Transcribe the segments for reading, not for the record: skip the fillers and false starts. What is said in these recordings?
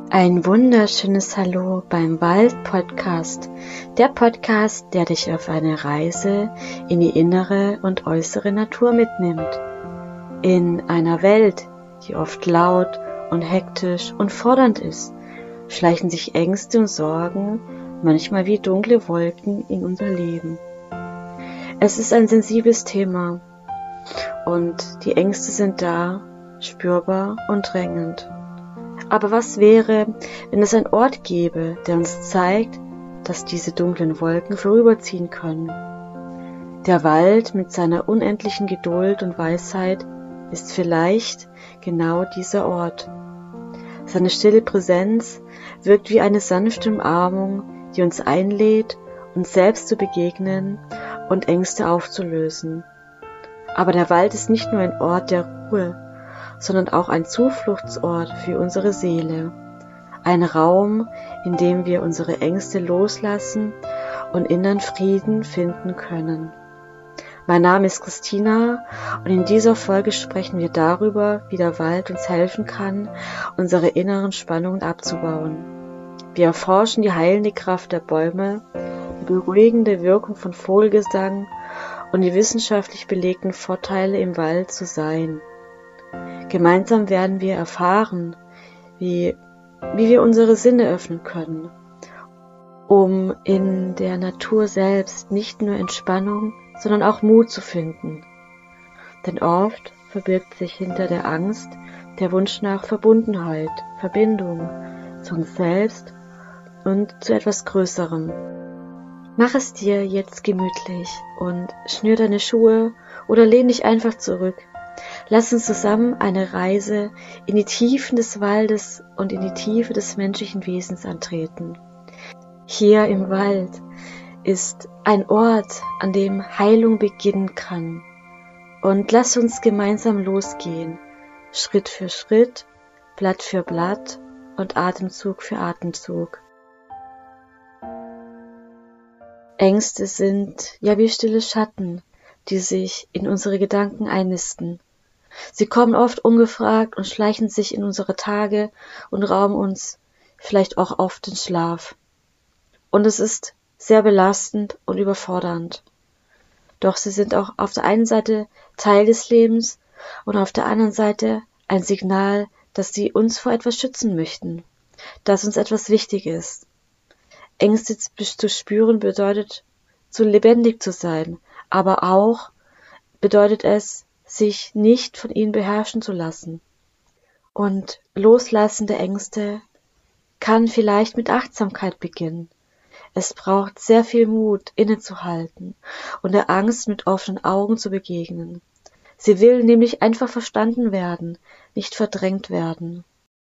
Ein wunderschönes Hallo beim Wald-Podcast, der Podcast, der dich auf eine Reise in die innere und äußere Natur mitnimmt. In einer Welt, die oft laut und hektisch und fordernd ist, schleichen sich Ängste und Sorgen manchmal wie dunkle Wolken in unser Leben. Es ist ein sensibles Thema und die Ängste sind da, spürbar und drängend. Aber was wäre, wenn es einen Ort gäbe, der uns zeigt, dass diese dunklen Wolken vorüberziehen können? Der Wald mit seiner unendlichen Geduld und Weisheit ist vielleicht genau dieser Ort. Seine stille Präsenz wirkt wie eine sanfte Umarmung, die uns einlädt, uns selbst zu begegnen und Ängste aufzulösen. Aber der Wald ist nicht nur ein Ort der Ruhe, sondern auch ein Zufluchtsort für unsere Seele. Ein Raum, in dem wir unsere Ängste loslassen und inneren Frieden finden können. Mein Name ist Christina und in dieser Folge sprechen wir darüber, wie der Wald uns helfen kann, unsere inneren Spannungen abzubauen. Wir erforschen die heilende Kraft der Bäume, die beruhigende Wirkung von Vogelgesang und die wissenschaftlich belegten Vorteile im Wald zu sein. Gemeinsam werden wir erfahren, wie wir unsere Sinne öffnen können, um in der Natur selbst nicht nur Entspannung, sondern auch Mut zu finden. Denn oft verbirgt sich hinter der Angst der Wunsch nach Verbundenheit, Verbindung zu uns selbst und zu etwas Größerem. Mach es dir jetzt gemütlich und schnür deine Schuhe oder lehn dich einfach zurück. Lass uns zusammen eine Reise in die Tiefen des Waldes und in die Tiefe des menschlichen Wesens antreten. Hier im Wald ist ein Ort, an dem Heilung beginnen kann. Und lass uns gemeinsam losgehen, Schritt für Schritt, Blatt für Blatt und Atemzug für Atemzug. Ängste sind ja wie stille Schatten, die sich in unsere Gedanken einnisten. Sie kommen oft ungefragt und schleichen sich in unsere Tage und rauben uns vielleicht auch oft den Schlaf. Und es ist sehr belastend und überfordernd. Doch sie sind auch auf der einen Seite Teil des Lebens und auf der anderen Seite ein Signal, dass sie uns vor etwas schützen möchten, dass uns etwas wichtig ist. Ängste zu spüren bedeutet, zu lebendig zu sein, aber auch bedeutet es, sich nicht von ihnen beherrschen zu lassen. Und Loslassen der Ängste kann vielleicht mit Achtsamkeit beginnen. Es braucht sehr viel Mut, innezuhalten und der Angst mit offenen Augen zu begegnen. Sie will nämlich einfach verstanden werden, nicht verdrängt werden.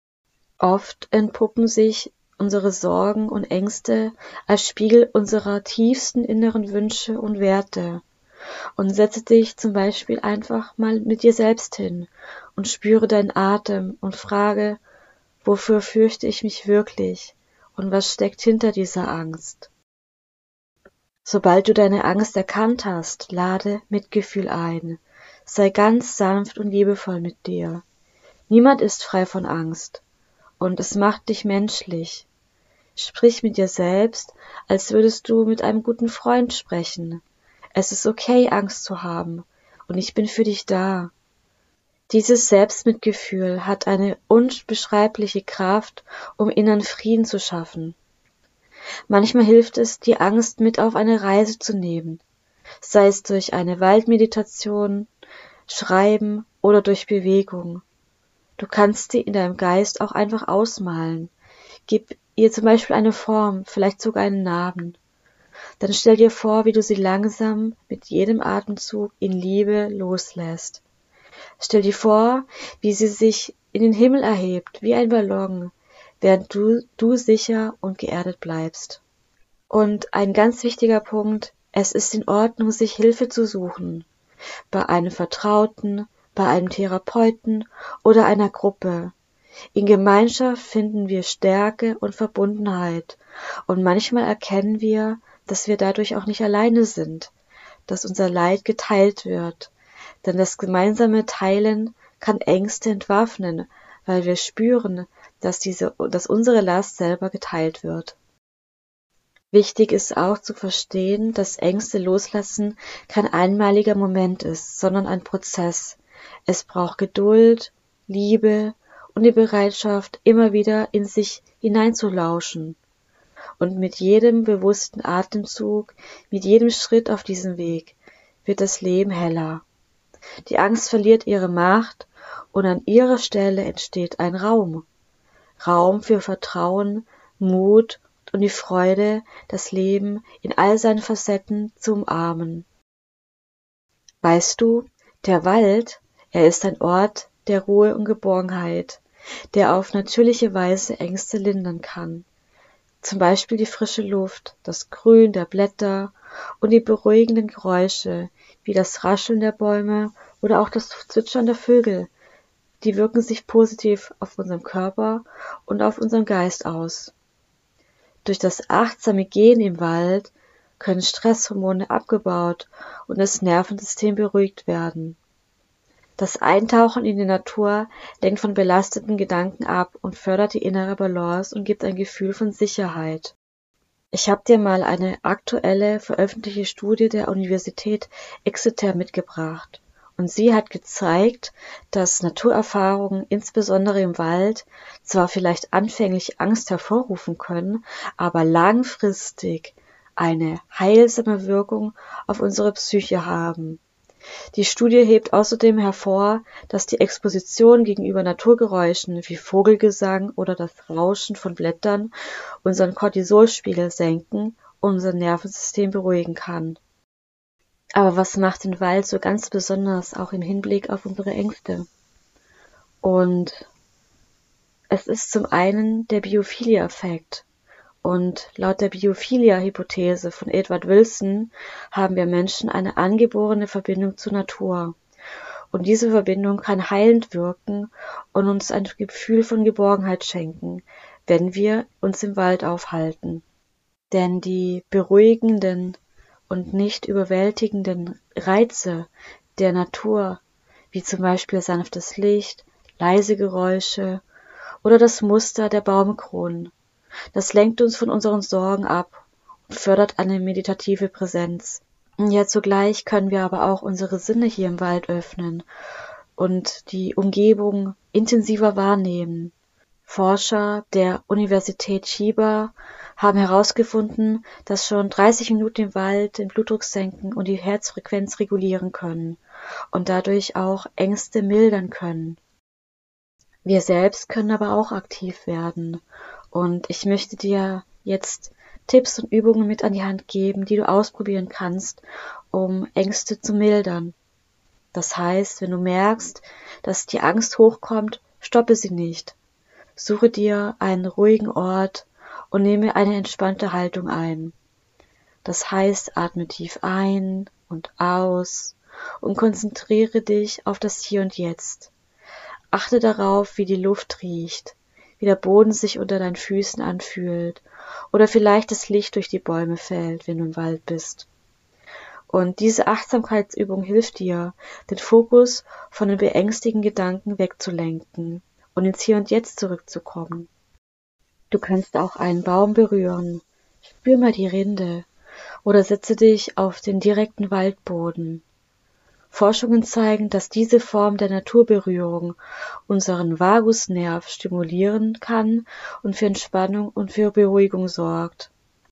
Oft entpuppen sich unsere Sorgen und Ängste als Spiegel unserer tiefsten inneren Wünsche und Werte. Und setze dich zum Beispiel einfach mal mit dir selbst hin und spüre deinen Atem und frage, wofür fürchte ich mich wirklich und was steckt hinter dieser Angst? Sobald du deine Angst erkannt hast, lade Mitgefühl ein. Sei ganz sanft und liebevoll mit dir. Niemand ist frei von Angst und es macht dich menschlich. Sprich mit dir selbst, als würdest du mit einem guten Freund sprechen. Es ist okay, Angst zu haben, und ich bin für dich da. Dieses Selbstmitgefühl hat eine unbeschreibliche Kraft, um inneren Frieden zu schaffen. Manchmal hilft es, die Angst mit auf eine Reise zu nehmen, sei es durch eine Waldmeditation, Schreiben oder durch Bewegung. Du kannst sie in deinem Geist auch einfach ausmalen. Gib ihr zum Beispiel eine Form, vielleicht sogar einen Namen. Dann stell dir vor, wie du sie langsam mit jedem Atemzug in Liebe loslässt. Stell dir vor, wie sie sich in den Himmel erhebt, wie ein Ballon, während du sicher und geerdet bleibst. Und ein ganz wichtiger Punkt, es ist in Ordnung, sich Hilfe zu suchen. Bei einem Vertrauten, bei einem Therapeuten oder einer Gruppe. In Gemeinschaft finden wir Stärke und Verbundenheit und manchmal erkennen wir, dass wir dadurch auch nicht alleine sind, dass unser Leid geteilt wird. Denn das gemeinsame Teilen kann Ängste entwaffnen, weil wir spüren, dass unsere Last selber geteilt wird. Wichtig ist auch zu verstehen, dass Ängste loslassen kein einmaliger Moment ist, sondern ein Prozess. Es braucht Geduld, Liebe und die Bereitschaft, immer wieder in sich hineinzulauschen. Und mit jedem bewussten Atemzug, mit jedem Schritt auf diesem Weg, wird das Leben heller. Die Angst verliert ihre Macht und an ihrer Stelle entsteht ein Raum. Raum für Vertrauen, Mut und die Freude, das Leben in all seinen Facetten zu umarmen. Weißt du, der Wald, er ist ein Ort der Ruhe und Geborgenheit, der auf natürliche Weise Ängste lindern kann. Zum Beispiel die frische Luft, das Grün der Blätter und die beruhigenden Geräusche, wie das Rascheln der Bäume oder auch das Zwitschern der Vögel, die wirken sich positiv auf unseren Körper und auf unseren Geist aus. Durch das achtsame Gehen im Wald können Stresshormone abgebaut und das Nervensystem beruhigt werden. Das Eintauchen in die Natur lenkt von belasteten Gedanken ab und fördert die innere Balance und gibt ein Gefühl von Sicherheit. Ich habe dir mal eine aktuelle veröffentlichte Studie der Universität Exeter mitgebracht. Und sie hat gezeigt, dass Naturerfahrungen, insbesondere im Wald, zwar vielleicht anfänglich Angst hervorrufen können, aber langfristig eine heilsame Wirkung auf unsere Psyche haben. Die Studie hebt außerdem hervor, dass die Exposition gegenüber Naturgeräuschen wie Vogelgesang oder das Rauschen von Blättern unseren Cortisolspiegel senken und unser Nervensystem beruhigen kann. Aber was macht den Wald so ganz besonders, auch im Hinblick auf unsere Ängste? Und es ist zum einen der Biophilia-Effekt. Und laut der Biophilia-Hypothese von Edward Wilson haben wir Menschen eine angeborene Verbindung zur Natur. Und diese Verbindung kann heilend wirken und uns ein Gefühl von Geborgenheit schenken, wenn wir uns im Wald aufhalten. Denn die beruhigenden und nicht überwältigenden Reize der Natur, wie zum Beispiel sanftes Licht, leise Geräusche oder das Muster der Baumkronen, das lenkt uns von unseren Sorgen ab und fördert eine meditative Präsenz. Ja, zugleich können wir aber auch unsere Sinne hier im Wald öffnen und die Umgebung intensiver wahrnehmen. Forscher der Universität Chiba haben herausgefunden, dass schon 30 Minuten im Wald den Blutdruck senken und die Herzfrequenz regulieren können und dadurch auch Ängste mildern können. Wir selbst können aber auch aktiv werden und ich möchte dir jetzt Tipps und Übungen mit an die Hand geben, die du ausprobieren kannst, um Ängste zu mildern. Das heißt, wenn du merkst, dass die Angst hochkommt, stoppe sie nicht. Suche dir einen ruhigen Ort und nehme eine entspannte Haltung ein. Das heißt, atme tief ein und aus und konzentriere dich auf das Hier und Jetzt. Achte darauf, wie die Luft riecht, wie der Boden sich unter deinen Füßen anfühlt oder vielleicht das Licht durch die Bäume fällt, wenn du im Wald bist. Und diese Achtsamkeitsübung hilft dir, den Fokus von den beängstigenden Gedanken wegzulenken und ins Hier und Jetzt zurückzukommen. Du kannst auch einen Baum berühren, spür mal die Rinde oder setze dich auf den direkten Waldboden. Forschungen zeigen, dass diese Form der Naturberührung unseren Vagusnerv stimulieren kann und für Entspannung und für Beruhigung sorgt.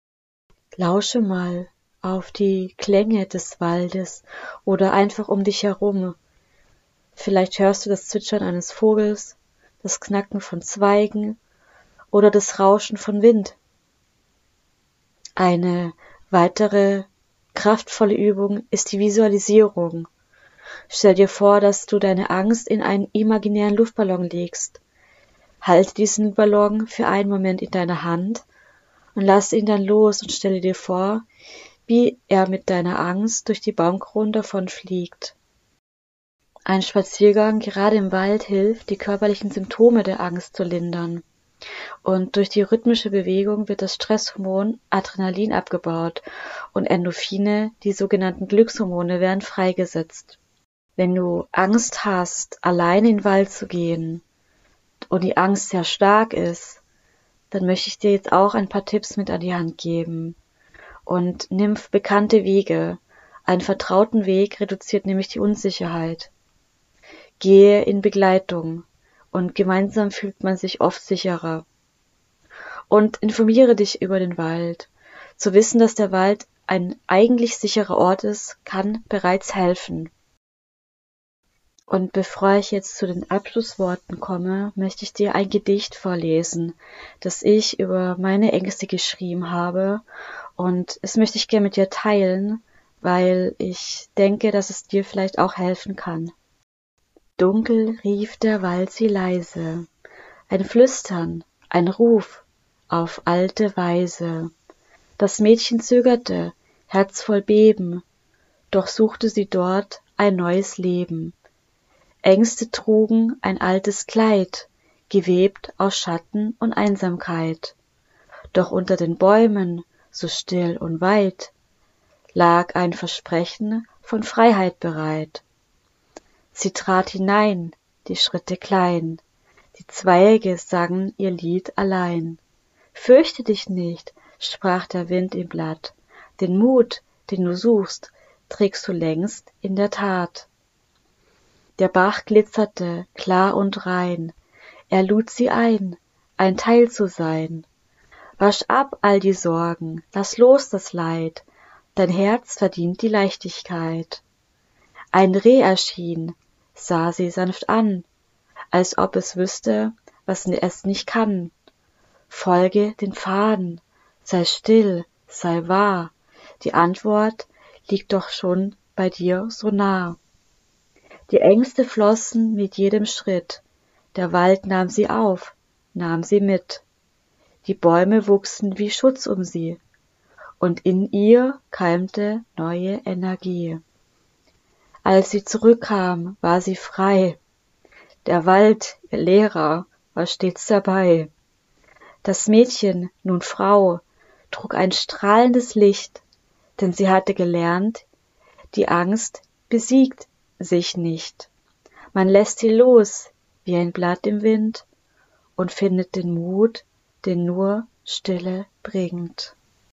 Lausche mal auf die Klänge des Waldes oder einfach um dich herum. Vielleicht hörst du das Zwitschern eines Vogels, das Knacken von Zweigen oder das Rauschen von Wind. Eine weitere kraftvolle Übung ist die Visualisierung. Stell dir vor, dass du deine Angst in einen imaginären Luftballon legst. Halte diesen Ballon für einen Moment in deiner Hand und lasse ihn dann los und stelle dir vor, wie er mit deiner Angst durch die Baumkronen davonfliegt. Ein Spaziergang gerade im Wald hilft, die körperlichen Symptome der Angst zu lindern. Und durch die rhythmische Bewegung wird das Stresshormon Adrenalin abgebaut und Endorphine, die sogenannten Glückshormone, werden freigesetzt. Wenn du Angst hast, allein in den Wald zu gehen und die Angst sehr stark ist, dann möchte ich dir jetzt auch ein paar Tipps mit an die Hand geben. Und nimm bekannte Wege. Einen vertrauten Weg reduziert nämlich die Unsicherheit. Gehe in Begleitung und gemeinsam fühlt man sich oft sicherer. Und informiere dich über den Wald. Zu wissen, dass der Wald ein eigentlich sicherer Ort ist, kann bereits helfen. Und bevor ich jetzt zu den Abschlussworten komme, möchte ich dir ein Gedicht vorlesen, das ich über meine Ängste geschrieben habe. Und es möchte ich gerne mit dir teilen, weil ich denke, dass es dir vielleicht auch helfen kann. Dunkel rief der Wald sie leise, ein Flüstern, ein Ruf auf alte Weise. Das Mädchen zögerte, Herz voll Beben, doch suchte sie dort ein neues Leben. Ängste trugen ein altes Kleid, gewebt aus Schatten und Einsamkeit. Doch unter den Bäumen, so still und weit, lag ein Versprechen von Freiheit bereit. Sie trat hinein, die Schritte klein, die Zweige sangen ihr Lied allein. Fürchte dich nicht, sprach der Wind im Blatt, den Mut, den du suchst, trägst du längst in der Tat. Der Bach glitzerte, klar und rein, er lud sie ein Teil zu sein. Wasch ab all die Sorgen, lass los das Leid, dein Herz verdient die Leichtigkeit. Ein Reh erschien, sah sie sanft an, als ob es wüsste, was es nicht kann. Folge den Pfaden, sei still, sei wahr, die Antwort liegt doch schon bei dir so nah. Die Ängste flossen mit jedem Schritt, der Wald nahm sie auf, nahm sie mit. Die Bäume wuchsen wie Schutz um sie, und in ihr keimte neue Energie. Als sie zurückkam, war sie frei. Der Wald, ihr Lehrer, war stets dabei. Das Mädchen, nun Frau, trug ein strahlendes Licht, denn sie hatte gelernt, die Angst besiegt sich nicht. Man lässt sie los, wie ein Blatt im Wind, und findet den Mut, den nur Stille bringt.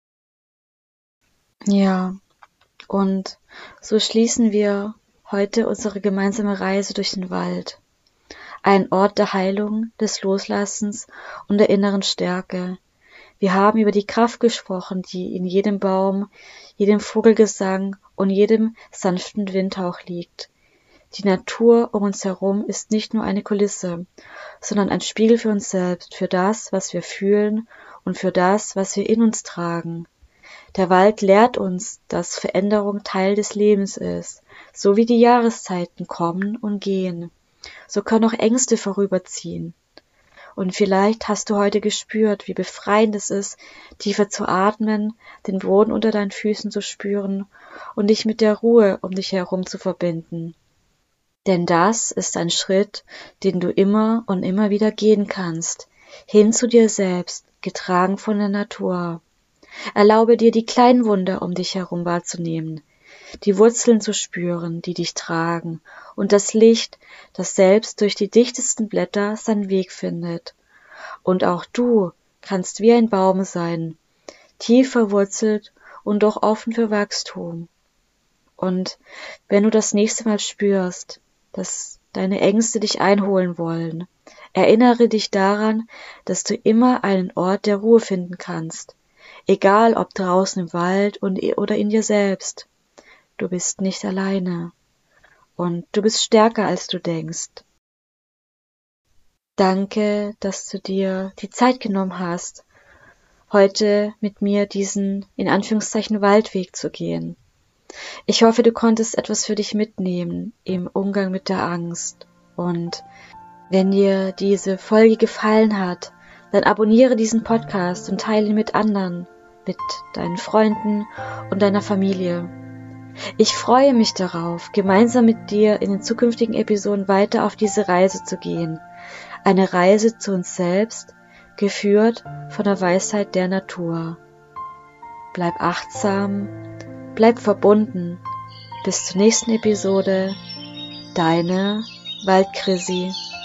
Ja, und so schließen wir heute unsere gemeinsame Reise durch den Wald. Ein Ort der Heilung, des Loslassens und der inneren Stärke. Wir haben über die Kraft gesprochen, die in jedem Baum, jedem Vogelgesang und jedem sanften Windhauch liegt. Die Natur um uns herum ist nicht nur eine Kulisse, sondern ein Spiegel für uns selbst, für das, was wir fühlen und für das, was wir in uns tragen. Der Wald lehrt uns, dass Veränderung Teil des Lebens ist, so wie die Jahreszeiten kommen und gehen. So können auch Ängste vorüberziehen. Und vielleicht hast du heute gespürt, wie befreiend es ist, tiefer zu atmen, den Boden unter deinen Füßen zu spüren und dich mit der Ruhe um dich herum zu verbinden. Denn das ist ein Schritt, den du immer und immer wieder gehen kannst, hin zu dir selbst, getragen von der Natur. Erlaube dir, die kleinen Wunder um dich herum wahrzunehmen, die Wurzeln zu spüren, die dich tragen, und das Licht, das selbst durch die dichtesten Blätter seinen Weg findet. Und auch du kannst wie ein Baum sein, tief verwurzelt und doch offen für Wachstum. Und wenn du das nächste Mal spürst, dass deine Ängste dich einholen wollen, erinnere dich daran, dass du immer einen Ort der Ruhe finden kannst, egal ob draußen im Wald oder in dir selbst. Du bist nicht alleine und du bist stärker, als du denkst. Danke, dass du dir die Zeit genommen hast, heute mit mir diesen, in Anführungszeichen, Waldweg zu gehen. Ich hoffe, du konntest etwas für dich mitnehmen im Umgang mit der Angst. Und wenn dir diese Folge gefallen hat, dann abonniere diesen Podcast und teile ihn mit anderen, mit deinen Freunden und deiner Familie. Ich freue mich darauf, gemeinsam mit dir in den zukünftigen Episoden weiter auf diese Reise zu gehen. Eine Reise zu uns selbst, geführt von der Weisheit der Natur. Bleib achtsam, bleib verbunden. Bis zur nächsten Episode. Deine Waldkrissi.